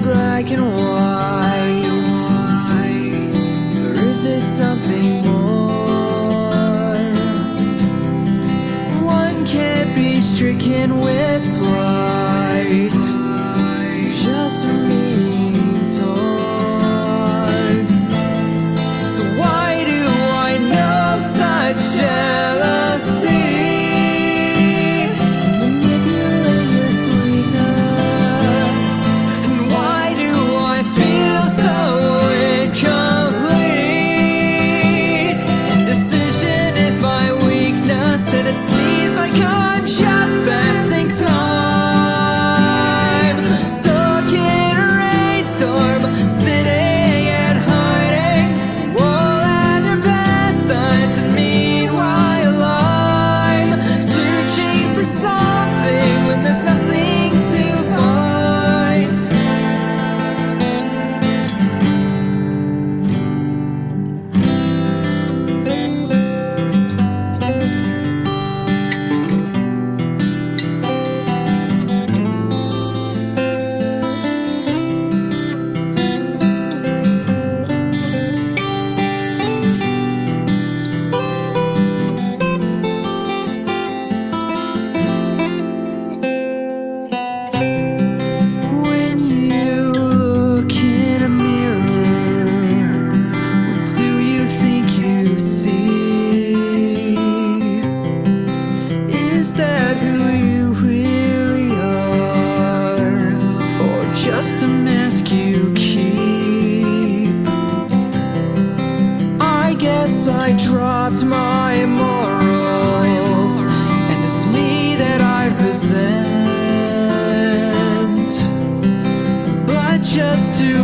black and white, or is it something more? One can't be stricken with plight, just being torn. So why do I know such jealousy? And it seems like I'm just passing time, stuck in a rainstorm, sitting and hiding. All at their best times, and meanwhile I'm searching for something when there's nothing to find. Is that who you really are, or just a mask you keep? I guess I dropped my morals, and it's me that I resent. But just to